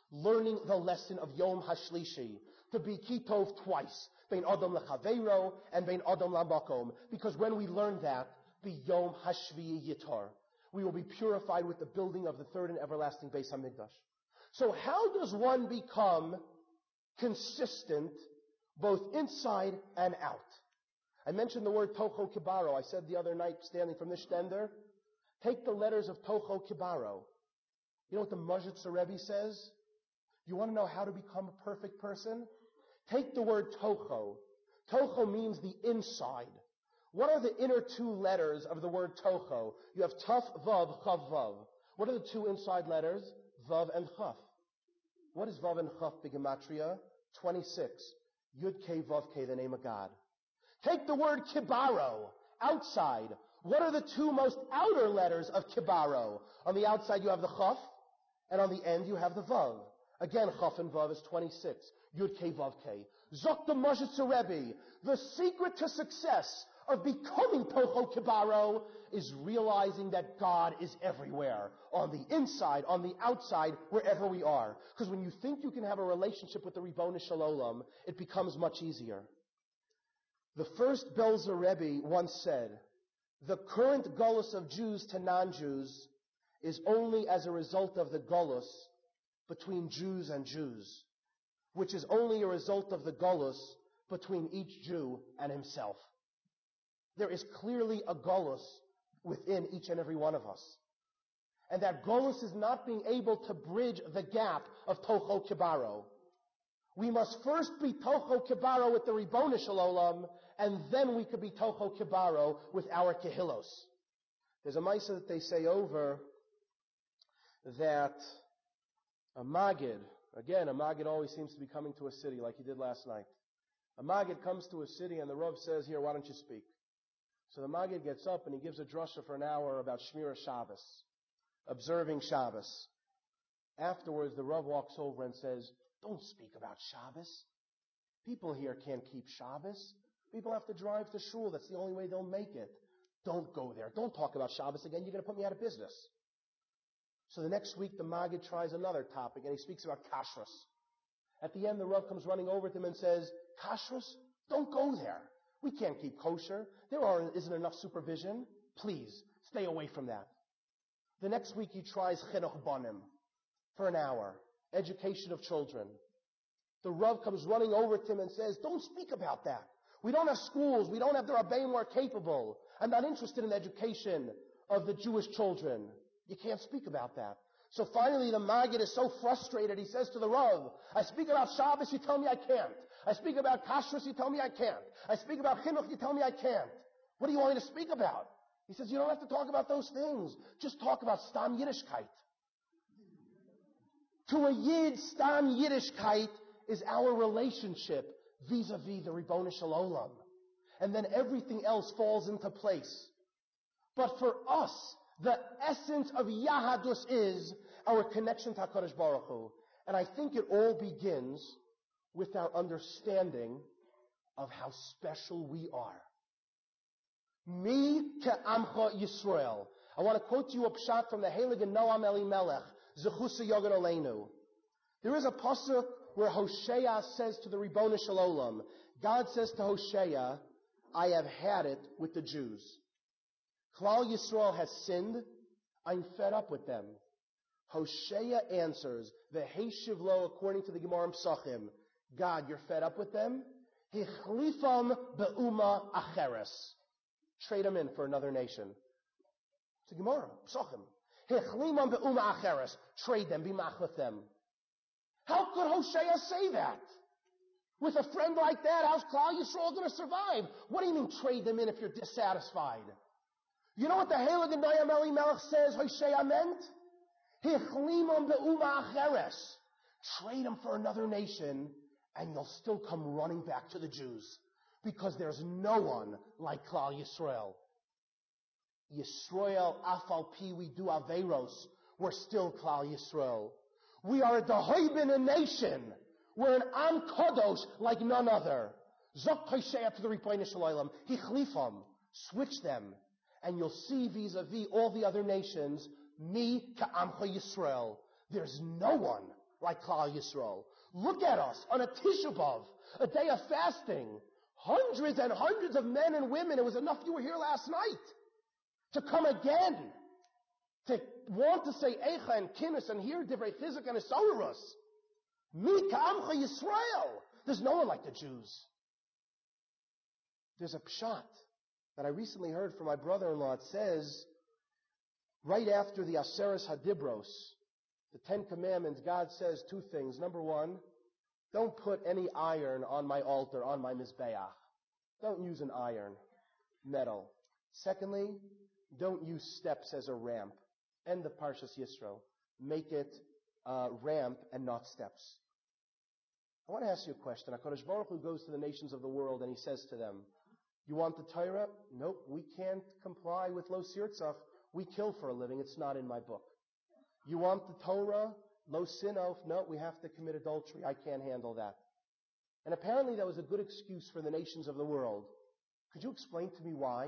Learning the lesson of Yom HaShlishi, to be kitov twice, bein Adam lechaveiro and bein Adam lamakom. Because when we learn that, be Yom HaShvi'i Yitar, we will be purified with the building of the third and everlasting Beis HaMikdash. So how does one become consistent both inside and out? I mentioned the word Tocho Kibaro. I said the other night, standing from this stender, take the letters of Tocho Kibaro. You know what the Mazhitzer Rebbe says? You want to know how to become a perfect person? Take the word Tocho. Tocho means the inside. What are the inner two letters of the word Tocho? You have Tuf, Vav, Chav, Vav. What are the two inside letters? Vav and Chaf. What is Vav and Chaf b'gematria? 26. Yud K, Vav K, the name of God. Take the word Kibaro, outside. What are the two most outer letters of Kibaro? On the outside you have the Chaf, and on the end you have the Vav. Again, Chaf and Vav is 26. Yud K, Vav K. Zok the Mazhitzer Rebbe, the secret to success of becoming Tocho Kibaro is realizing that God is everywhere. On the inside, on the outside, wherever we are. Because when you think you can have a relationship with the Ribono Shel Olam, it becomes much easier. The first Belzer Rebbe once said, the current gullus of Jews to non-Jews is only as a result of the gullus between Jews and Jews, which is only a result of the gullus between each Jew and himself. There is clearly a gullus within each and every one of us. And that gullus is not being able to bridge the gap of Tocho Kibaro. We must first be Tocho Kibaro with the Ribono Shel Olam, and then we could be Tocho Kibaro with our Kehillos. There's a Maisa that they say over that a Maggid always seems to be coming to a city like he did last night. A Maggid comes to a city and the Rav says, here, why don't you speak? So the Maggid gets up and he gives a drasha for an hour about Shmira Shabbos, observing Shabbos. Afterwards, the Rav walks over and says, don't speak about Shabbos. People here can't keep Shabbos. People have to drive to shul. That's the only way they'll make it. Don't go there. Don't talk about Shabbos again. You're going to put me out of business. So the next week, the Maggid tries another topic, and he speaks about kashrus. At the end, the Rav comes running over to him and says, kashrus? Don't go there. We can't keep kosher. There isn't enough supervision. Please, stay away from that. The next week, he tries chinuch banim for an hour, education of children. The Rav comes running over to him and says, don't speak about that. We don't have schools. We don't have the Rabbeim who are capable. I'm not interested in the education of the Jewish children. You can't speak about that. So finally the Maggid is so frustrated, he says to the Rav, I speak about Shabbos, you tell me I can't. I speak about kashrus, you tell me I can't. I speak about chinuch, you tell me I can't. What do you want me to speak about? He says, you don't have to talk about those things. Just talk about Stam Yiddishkeit. To a Yid, Stam Yiddishkeit is our relationship vis-a-vis the Ribono Shel Olam. And then everything else falls into place. But for us, the essence of Yahadus is our connection to HaKadosh Baruch Hu. And I think it all begins with our understanding of how special we are. Mi ke'amcha Yisrael. I want to quote to you a pshat from the Heilige Noam Elimelech, Zechusa Yogan Aleinu. There is a pasuk where Hosea says to the Ribono Shel Olam, God says to Hosea, I have had it with the Jews. Klal Yisrael has sinned. I'm fed up with them. Hosea answers, V'heishiv lo, according to the Gemara Psachim, God, you're fed up with them? Hichlifam be'uma acheres. Trade them in for another nation. It's a Gemara, Psachim. Hichlifam be'uma acheres. Trade them, be mach with them. How could Hosea say that? With a friend like that, how's Klal Yisrael going to survive? What do you mean trade them in if you're dissatisfied? You know what the Heilige Noam Elimelech says Hosea meant? Hichlimam be'uma acheres. Trade them for another nation, and you'll still come running back to the Jews. Because there's no one like Klal Yisrael. Yisrael, afal pi, we do averos. We're still Klal Yisrael. We are a Dehoibin nation. We're an Am Kadosh like none other. Zok Hosea to the Ribono Shel Olam. Hichlifam. Switch them. And you'll see vis-a-vis all the other nations, mi ka'amcha Yisrael. There's no one like Klal Yisrael. Look at us on a Tisha B'Av, a day of fasting. Hundreds and hundreds of men and women. It was enough you were here last night to come again, to want to say Eicha and Kinnis and hear Divrei Chizuk and Esaurus. Mi ka'amcha Yisrael. There's no one like the Jews. There's a pshat that I recently heard from my brother-in-law. It says, right after the Aseres Hadibros, the Ten Commandments, God says two things. Number one, don't put any iron on my altar, on my Mizbeach. Don't use an iron, metal. Secondly, don't use steps as a ramp. End of Parshas Yisro. Make it ramp and not steps. I want to ask you a question. HaKadosh Baruch Hu goes to the nations of the world and he says to them, you want the Torah? Nope, we can't comply with Lo Sirtzach. We kill for a living. It's not in my book. You want the Torah? Lo Sinov? No, we have to commit adultery. I can't handle that. And apparently that was a good excuse for the nations of the world. Could you explain to me why?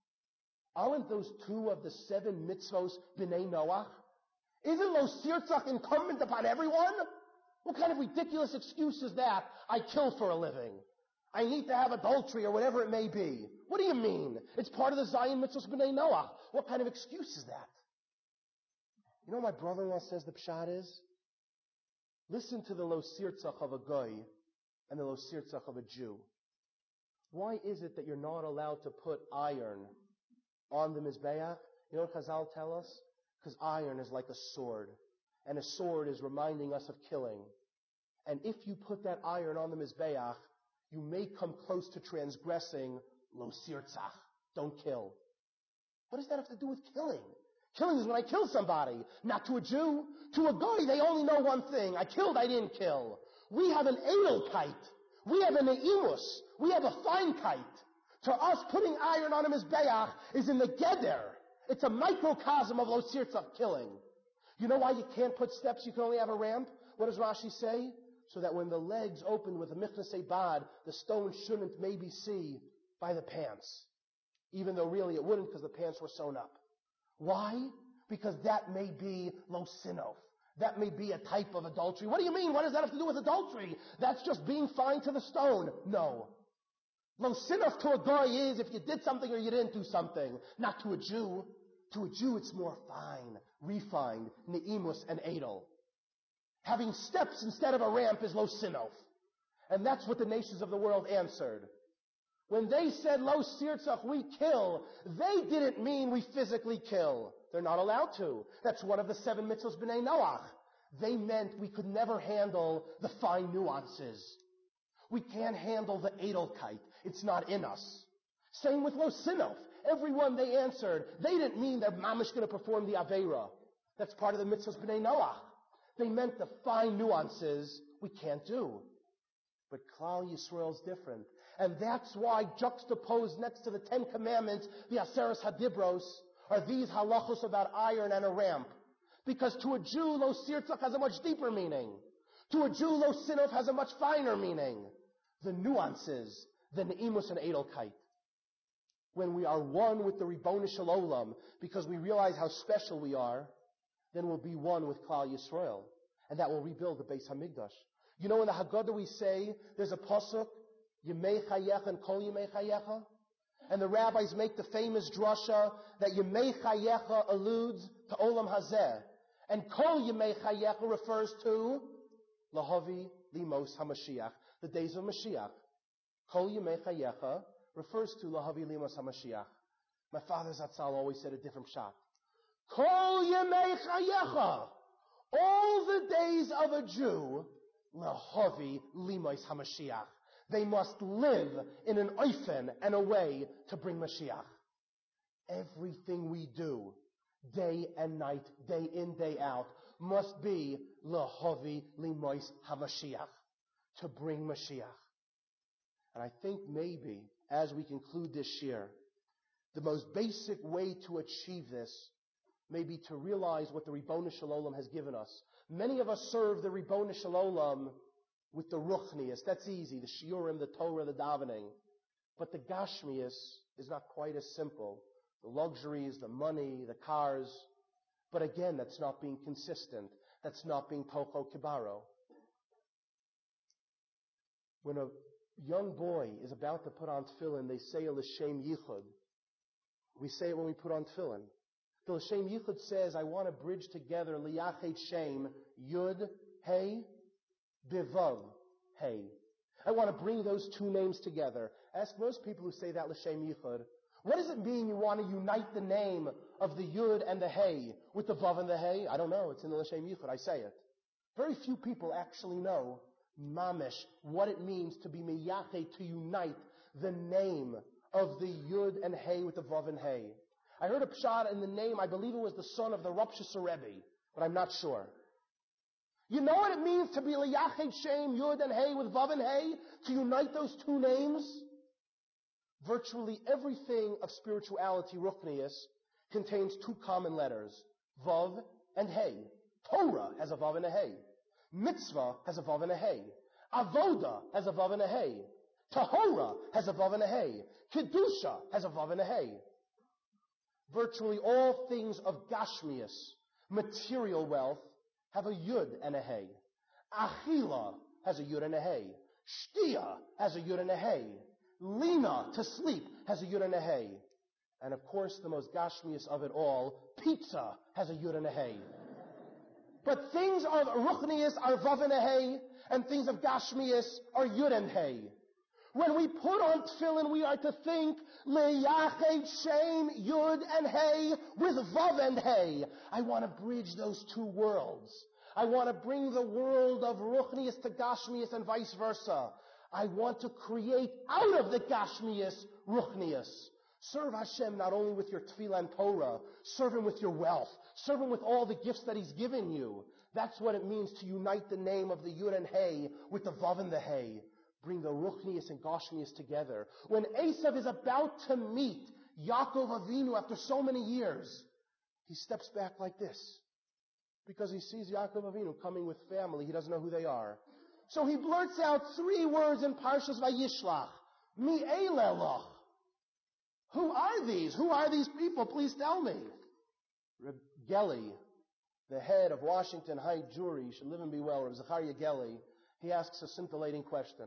Aren't those two of the 7 mitzvos b'nei Noach? Isn't Lo Sirtzach incumbent upon everyone? What kind of ridiculous excuse is that? I kill for a living. I need to have adultery or whatever it may be. What do you mean? It's part of the Zion mitzvos b'nei Noach. What kind of excuse is that? You know what my brother-in-law says the pshat is? Listen to the Lo Sirtzach of a goy and the Lo Sirtzach of a Jew. Why is it that you're not allowed to put iron on the Mizbeach? You know what Chazal tell us? Because iron is like a sword. And a sword is reminding us of killing. And if you put that iron on the Mizbeach, you may come close to transgressing Lo Sirtzach. Don't kill. What does that have to do with killing? Killing is when I kill somebody, not to a Jew. To a goy, they only know one thing. I killed, I didn't kill. We have an edelkeit. We have an eimus. We have a feinkeit. To us, putting iron on a Mizbeach is in the geder. It's a microcosm of Lo Sirtzach killing. You know why you can't put steps? You can only have a ramp? What does Rashi say? So that when the legs open with a Michnasei Bad, the stone shouldn't maybe see by the pants. Even though really it wouldn't because the pants were sewn up. Why? Because that may be Lo Sinov. That may be a type of adultery. What do you mean? What does that have to do with adultery? That's just being fine to the stone. No. Lo Sinov to a goy is if you did something or you didn't do something. Not to a Jew. To a Jew it's more fine, refined, ne'imus and edel. Having steps instead of a ramp is Lo Sinov. And that's what the nations of the world answered. When they said Lo Sirtzach, we kill, they didn't mean we physically kill. They're not allowed to. That's one of the 7 mitzvos b'nei Noach. They meant we could never handle the fine nuances. We can't handle the edelkeit. It's not in us. Same with Lo Sinov. Everyone they answered, they didn't mean they're mamish going to perform the Aveira. That's part of the mitzvos b'nei Noach. They meant the fine nuances we can't do. But Klal Yisrael's different. And that's why juxtaposed next to the 10 Commandments, the Aseres Hadibros, are these halachos about iron and a ramp. Because to a Jew, Lo Sirtzach has a much deeper meaning. To a Jew, Lo Sinov has a much finer meaning. The nuances, the ne'imus and edelkeit. When we are one with the Ribbono Shel Olam, because we realize how special we are, then we'll be one with Klal Yisrael. And that will rebuild the Beis HaMikdash. You know in the Haggadah we say, there's a pasuk, Yemei Chayecha and Kol Yemei Chayecha? And the rabbis make the famous drasha that Yemei Chayecha alludes to Olam Hazeh. And Kol Yemei Chayecha refers to Lahavi Limos HaMashiach, the days of Mashiach. Kol Yemei Chayecha refers to Lahavi Limos HaMashiach. My father Zatzal always said a different shot. Kol Yemei Chayecha, all the days of a Jew, Lahavi Limos HaMashiach. They must live in an oifen and a way to bring Mashiach. Everything we do, day and night, day in, day out, must be Lahavi Limos HaMashiach, to bring Mashiach. And I think maybe, as we conclude this year, the most basic way to achieve this may be to realize what the Ribbono Shel Olam has given us. Many of us serve the Ribbono Shel Olam with the Ruchnius. That's easy, the Shiurim, the Torah, the davening. But the Gashmius is not quite as simple. The luxuries, the money, the cars. But again, that's not being consistent. That's not being Tocho Kibaro. When a young boy is about to put on tefillin, they say a L'Shem Yichud. We say it when we put on tefillin. The L'Shem Yichud says, I want to bridge together Liyachet Shem, Yud, Hey, Bivav, Hey. I want to bring those two names together. Ask most people who say that L'Shem Yichud, what does it mean you want to unite the name of the Yud and the Hey with the Vav and the Hey? I don't know. It's in the L'Shem Yichud. I say it. Very few people actually know, mamish, what it means to be meyachet, to unite the name of the Yud and Hey with the Vav and Hey. I heard a pshat in the name, I believe it was the son of the Rosh Rebbe, but I'm not sure. You know what it means to be liyachet shem, Yud and Hey with Vav and Hey? To unite those two names? Virtually everything of spirituality, Ruchnius, contains two common letters, Vav and Hey. Torah has a Vav and a Hey. Mitzvah has a Vav and a Hey. Avoda has a Vav and a Hey. Tahora has a Vav and a Hey. Kedusha has a Vav and a Hey. Virtually all things of Gashmius, material wealth, have a Yud and a Hey. Achila has a Yud and a Hey. Shtia has a Yud and a Hey. Lina, to sleep, has a Yud and a Hey. And of course, the most Gashmius of it all, pizza has a Yud and a Hey. But things of Ruchnius are Vav and a Hey, and things of Gashmius are Yud and Hey. When we put on tefillin, we are to think, Leyachet Shem, Yud and Hey, with Vav and Hey. I want to bridge those two worlds. I want to bring the world of Ruchnius to Gashmius and vice versa. I want to create out of the Gashmius, Ruchnius. Serve Hashem not only with your tefillah and Torah, serve Him with your wealth, serve Him with all the gifts that He's given you. That's what it means to unite the name of the Yud and Hey with the Vav and the Hey. Bring the Ruchnius and Gashmius together. When Esav is about to meet Yaakov Avinu after so many years, he steps back like this. Because he sees Yaakov Avinu coming with family, he doesn't know who they are. So he blurts out 3 words in Parshas Vayishlach. Mi elelach. Who are these? Who are these people? Please tell me. Reb Geli, the head of Washington High Jury, should live and be well, Reb Zachariah Geli, he asks a scintillating question.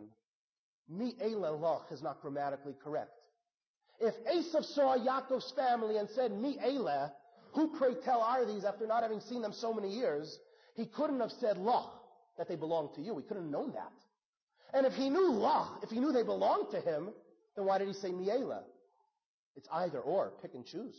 Mi elelach is not grammatically correct. If Esav saw Yaakov's family and said, Mi ele, who pray tell are these after not having seen them so many years, he couldn't have said lach, that they belong to you. He couldn't have known that. And if he knew lach, if he knew they belonged to him, then why did he say mi ele? It's either or, pick and choose.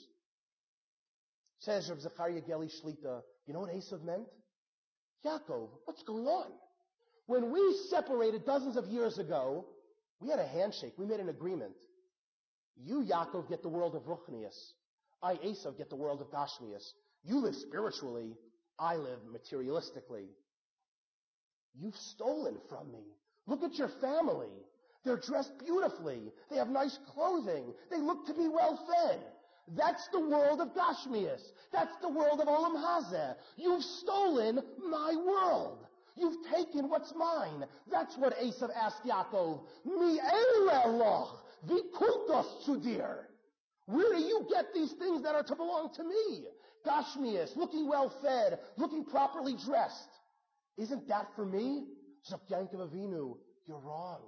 Says Reb Zachariah Geli Shlita, you know what Esav meant? Yaakov, what's going on? When we separated dozens of years ago, we had a handshake. We made an agreement. You, Yaakov, get the world of Ruchnius. I, Esav, get the world of Gashmius. You live spiritually. I live materialistically. You've stolen from me. Look at your family. They're dressed beautifully. They have nice clothing. They look to be well fed. That's the world of Gashmius. That's the world of Olam Hazeh. You've stolen my world. You've taken what's mine. That's what Esav asked Yaakov. Mi elelach v'kuntos sudir. Where do you get these things that are to belong to me? Gashmius, looking well fed, looking properly dressed. Isn't that for me? Zok Yaakov Avinu, you're wrong.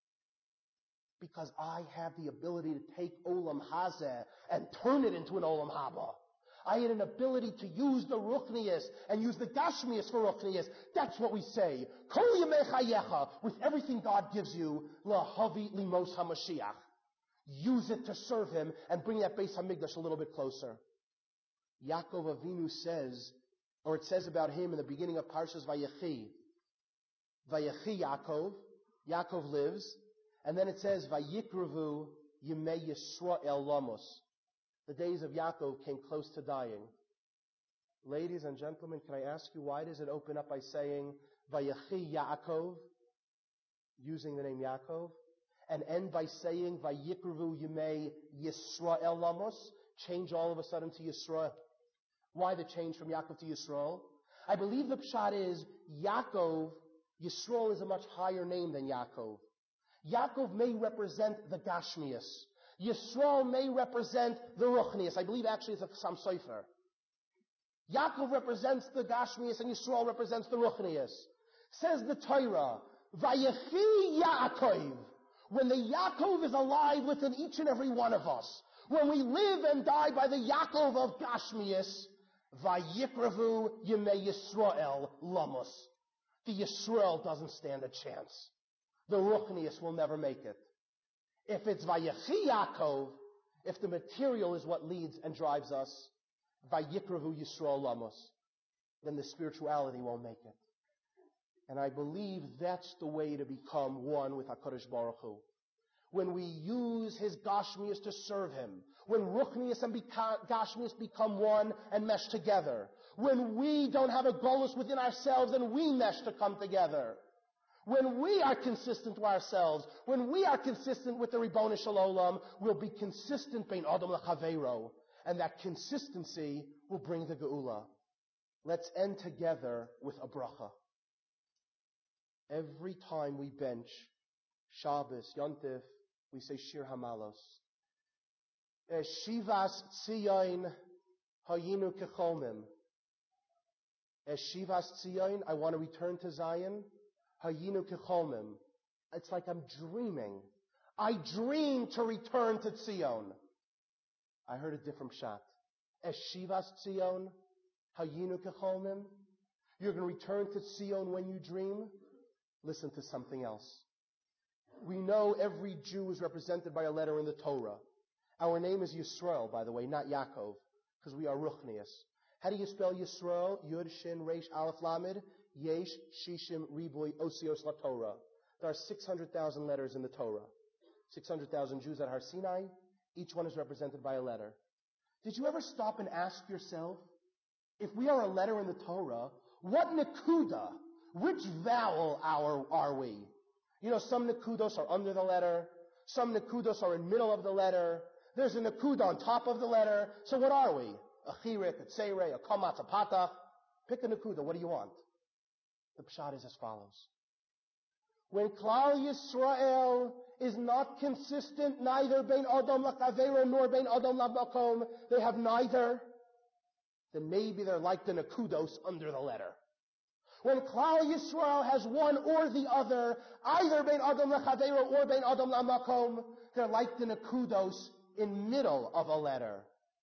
Because I have the ability to take Olam Hazeh and turn it into an Olam Haba. I had an ability to use the Ruchnius and use the Gashmius for Ruchnius. That's what we say. Kol yemei chayecha, with everything God gives you, lahavi limos hamashiach. Use it to serve Him and bring that Beis Hamikdash a little bit closer. Yaakov Avinu says, or it says about him in the beginning of Parshas Vayechi. Vayechi Yaakov. Yaakov lives. And then it says, Vayikruvu Yemei Yisrael Lamos. The days of Yaakov came close to dying. Ladies and gentlemen, can I ask you, why does it open up by saying, Vayechi Yaakov, using the name Yaakov, and end by saying, Vayikruvu Yemei Yisrael Lamos, change all of a sudden to Yisrael? Why the change from Yaakov to Yisrael? I believe the pshat is, Yaakov, Yisrael is a much higher name than Yaakov. Yaakov may represent the Gashmius. Yisrael may represent the Ruchnius. I believe actually it's a Sam Sofer. Yaakov represents the Gashmias and Yisrael represents the Ruchnias. Says the Torah, Vayechi Yaakov. When the Yaakov is alive within each and every one of us, when we live and die by the Yaakov of Gashmias, Vayikravu Yemei Yisrael Lamos. The Yisrael doesn't stand a chance. The Ruchnias will never make it. If it's Vayechi Yaakov, if the material is what leads and drives us, Vayikravu Yisrael Lamos, then the spirituality won't make it. And I believe that's the way to become one with HaKadosh Baruch Hu. When we use His Gashmias to serve Him, when Ruchnias and Gashmias become one and mesh together, when we don't have a golus within ourselves and we mesh to come together, when we are consistent to ourselves, when we are consistent with the Ribono Shel Olam, we'll be consistent bein Adam lechaveiro, and that consistency will bring the Geula. Let's end together with a bracha. Every time we bench Shabbos, Yontif, we say Shir Hamalos. Shivas Tzion Hayinu Kecholmim. Shivas Tzion, I want to return to Zion. Hayinu Kecholmim. It's like I'm dreaming. I dream to return to Tzion. I heard a different shot. Shivas Tzion Hayinu Kecholmim. You're going to return to Tzion when you dream? Listen to something else. We know every Jew is represented by a letter in the Torah. Our name is Yisrael, by the way, not Yaakov, because we are Ruchnias. How do you spell Yisrael? Yud, Shin, Reish, Aleph, Lamed, Yesh, Shishim, Riboy, Osios, La Torah. There are 600,000 letters in the Torah. 600,000 Jews at Har Sinai. Each one is represented by a letter. Did you ever stop and ask yourself, if we are a letter in the Torah, what nekuda, which vowel are we? You know, some nekudos are under the letter. Some nekudos are in middle of the letter. There's a nekuda on top of the letter. So what are we? A chirik, a tseirei, a kamatz, a patach. Pick a nekuda. What do you want? The pshat is as follows. When Klal Yisrael is not consistent, neither bein Adam l'chaveiro nor bein Adam l'makom, they have neither, then maybe they're like the nekudos under the letter. When Klal Yisrael has one or the other, either bein Adam l'chaveiro or bein Adam l'makom, they're like the nekudos in middle of a letter.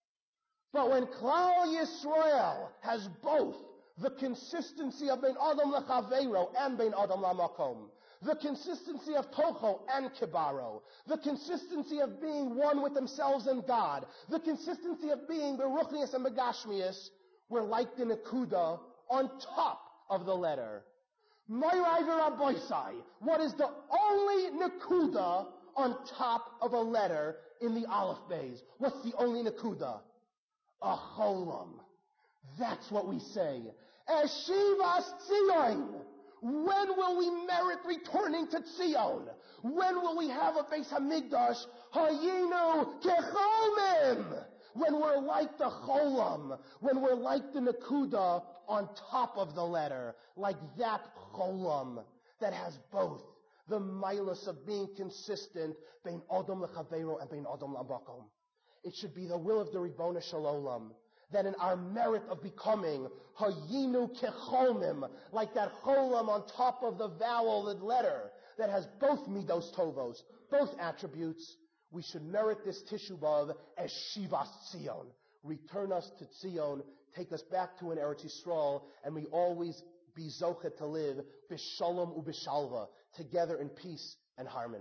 But when Klal Yisrael has both the consistency of bein Adam l'chaveiro and bein Adam l'makom, the consistency of Tocho and Kibaro, the consistency of being one with themselves and God, the consistency of being Beruchnias and Begashmias, we're like the Nekuda on top of the letter. Moirai v'Rabosai, what is the only Nekuda on top of a letter in the Aleph Beis? What's the only Nekuda? A Cholam. That's what we say. Eshivas Tzion. When will we merit returning to Tzion? When will we have a Beis Hamikdash? Hayinu kecholmim. When we're like the cholam, when we're like the nekuda on top of the letter, like that cholam that has both the milas of being consistent, bein Adam lechaveiro and bein Adam l'makom. It should be the will of the Ribono Shel Olam that in our merit of becoming hayinu kecholmim, like that cholam on top of the vowel, the letter, that has both midos tovos, both attributes, we should merit this Tishu B'Av as Shivas Tzion. Return us to Tzion, take us back to an Eretz Yisrael, and we always be zochet to live b'shalom u'b'shalva, together in peace and harmony.